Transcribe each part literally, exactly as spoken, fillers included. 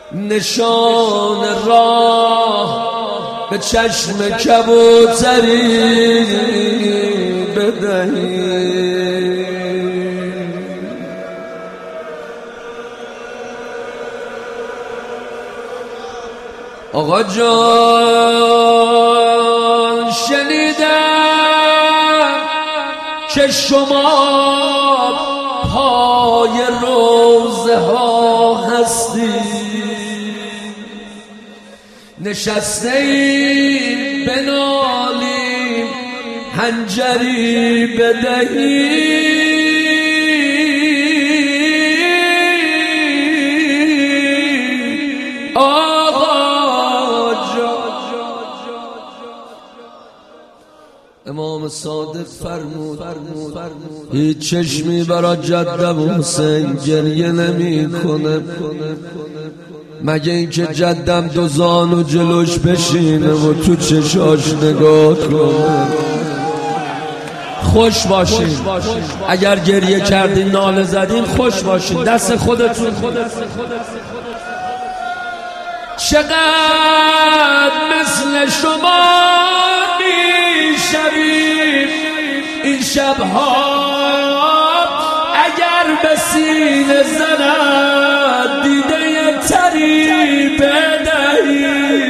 نشان راه به چشم کبوتری بدهی. آقا جان شنیدم که شما پای روزه ها هستی، نشسته ایم بنالیم حنجری بدهی. امام صادق فرمود هیچ چشمی برای جدم حسین گریه نمی کنه مگه اینکه جدم دو زانو جلوش بشینه و تو چشاش نگاه کنه. خوش باشین، اگر گریه کردین ناله زدین خوش باشین، دست خودتون. چقدر مثل شما میشویم این شبها اگر به سینه زند دیده تری بدهیم.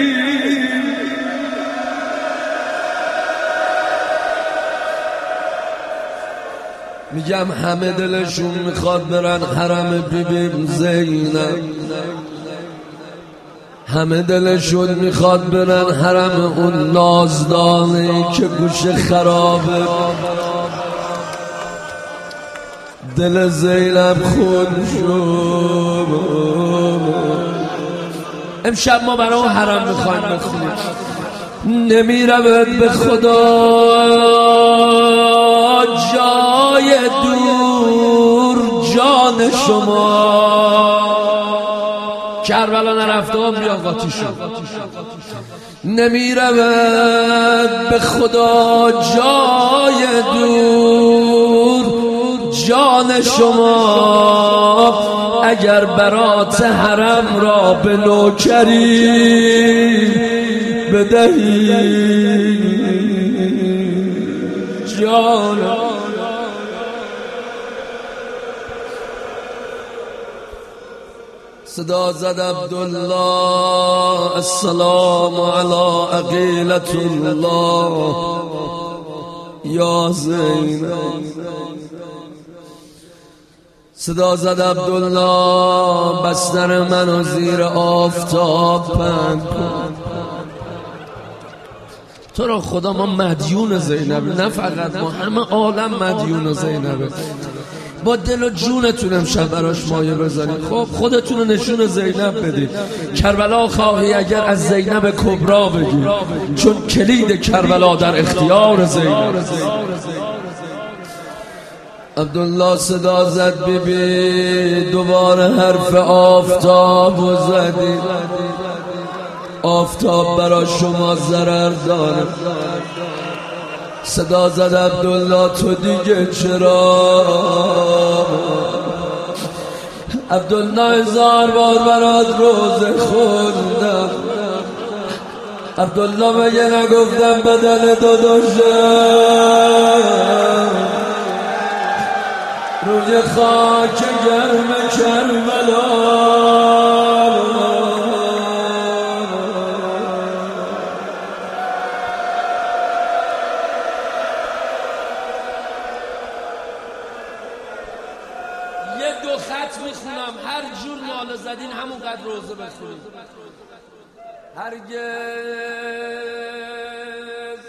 میگم همه دلشون میخواد برن حرم بیبی زینب، همه دلشون میخواد برن حرم اون نازدانه که گوش خرابه. دل زینب خون شد. امشب ما برای اون حرم میخوایم بخونیم. نمیرود به خدا جای دور جان شما، کربلا نرفته هم بیا قاطی شد. نمیرود به خدا جای دور جان شما، اگر برات حرم را به نوکری بدهی. جان صدا زد عبدالله السلام علی عقیلة الله یا زینب. صدا زد عبدالله بستر منو زیر آفتاب پهن کن. تو را خدا ما مدیون زینب، نه فقط ما، همه عالم مدیون زینبه. با دل و جونتون امشب براش مایه بذارید. خب خودتون رو نشون زینب بدید. کربلا خواهی اگر از زینب کبرا بگید، چون کلید کربلا در اختیار زینب. عبدالله صدا زد بی بی دوباره حرف آفتاب و زدی. آفتاب برا شما ضرر داره. صدا زد عبدالله تو دیگه چرا؟ عبدالله هزار بار برات روزه خوندم. عبدالله مگه نگفتم بدن داداشم روی خاک گرم کربلا. یه دو خط میخونم، هر جور ناله زدین همون قدر روزه بخونید. هرگز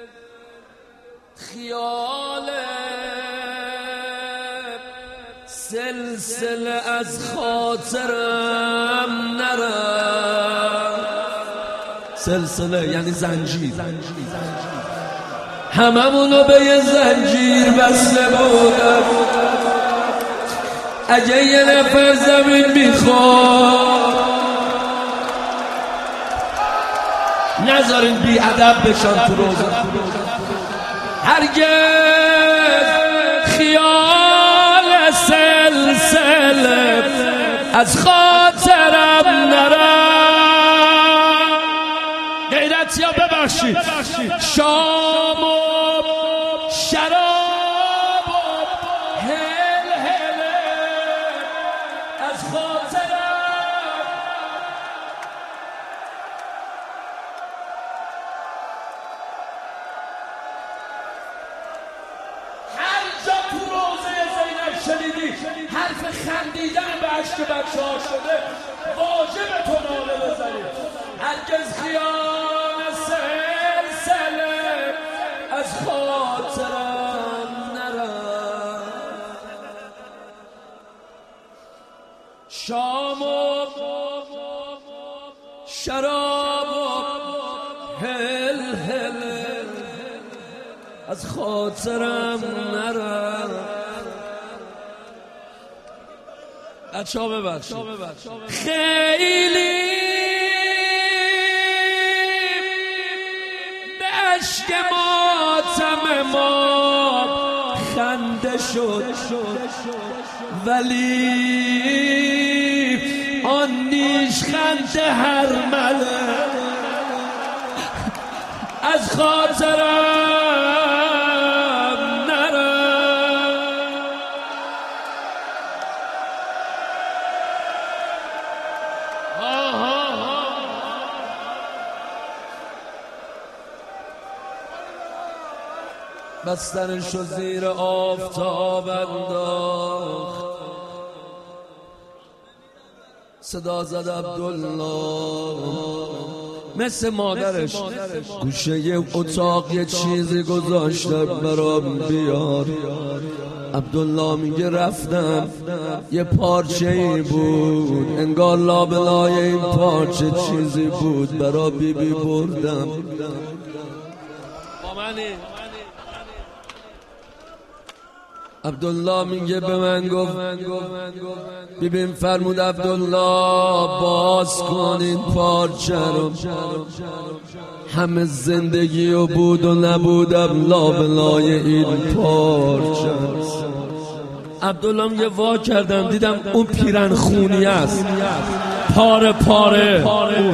خیال سلسله از خاطرم نرم. سلسله یعنی زنجیر، هممونو به یه زنجیر بسته بودم. اگه یه نفر زمین میخواد نذارین بی ادب بشن تو روزه. هرگز خیال سلسله از خاطرم خاطرم نرم. غیرت یا ببخشید شام و شراب و هل هله از خاطرم. هر جا تو روزه زینب شنیدی حرف خندیدن به عشق بچه ها شده واجب تو ناله بزنی. هرگز خیال سلسله از خاطرم نرم. شام و شراب و هل هل از خاطرم نرم. بچه ها ببخشید خیلی به عشق ماتم ما خنده شد، ولی آن نیش خنده هر مله از خاطرم نرم. بستنشو زیر آفتاب انداخت، صدا زد عبدالله مثل مادرش گوشه یه اتاق یه چیزی گذاشته برام بیار. عبدالله میگه رفتم یه پارچه ای بود، انگار لابلای این پارچه چیزی بود، برا بی بی بردم. عبدالله میگه به من گفت ببین فرمود عبدالله باز کن این پارچه رو. همه زندگی رو بود و نبودم لابلای این پارچه. عبدالله میگه وا کردم دیدم اون پیرن خونی است، پاره پاره.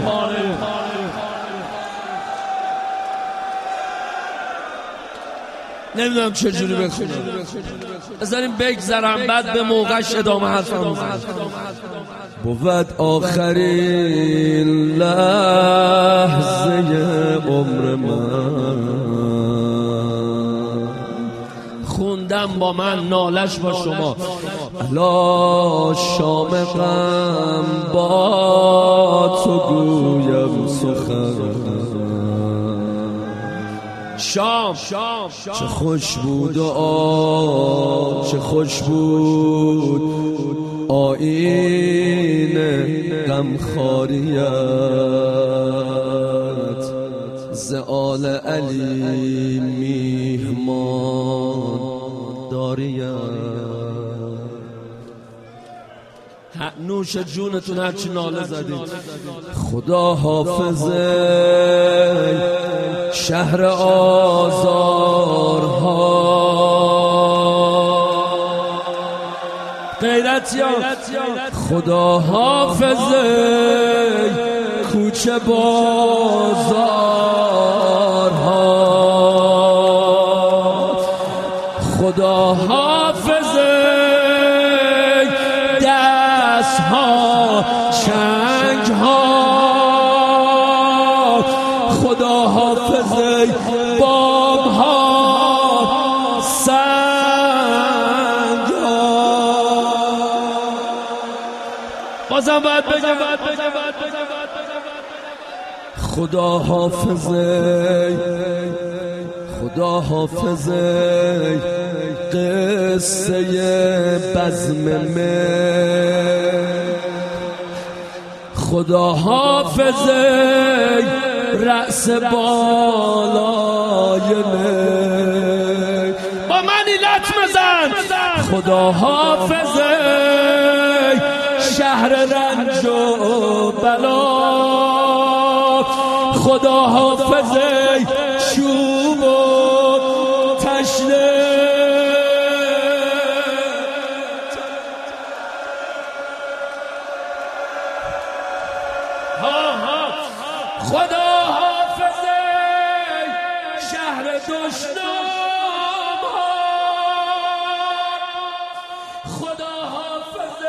نمیدونم چجوری بخونم، بذاریم بگذرم بعد به موقعش ادامه حرفم بود. آخرین لحظه عمر من خوندم با من نالش با شما. الا شام غم با تو گویم سخن. شام چه خوش بود و آ چه خوش بود آیین غمخواریت ز آل علی میهمان داریت. نوش جونتون هرچی ناله زدید. خدا حافظه شهر آزارها. غیرتیان خدا حافظه کوچه بازارها. خدا حافظه دست ها چنگ ها. خدا حافظه بام ها سنگ ها. بازم باید بگم خدا حافظه خدا حافظه قصه بزم من. خدا حافظه رأس بالای من. با من ایلت مزن. خدا حافظه شهر رنج و بلا. خدا حافظه چوب و تشنه. خدا حافظ شهر دشنام ها، خدا حافظ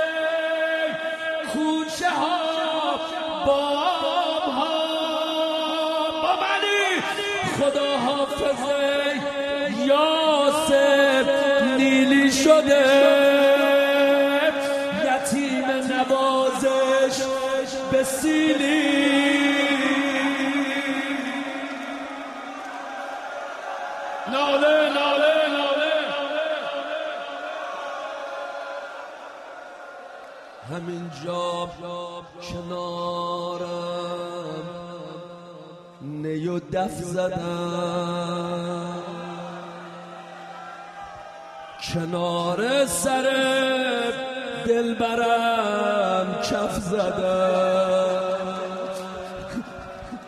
کوچه ها بام ها، با منی خدا حافظ یاسر نیلی شده یتیم نوازش به سیلی. ناله ناله ناله همینجا کنارم نی و دف زدم، کنار سر دلبرم کف زدم.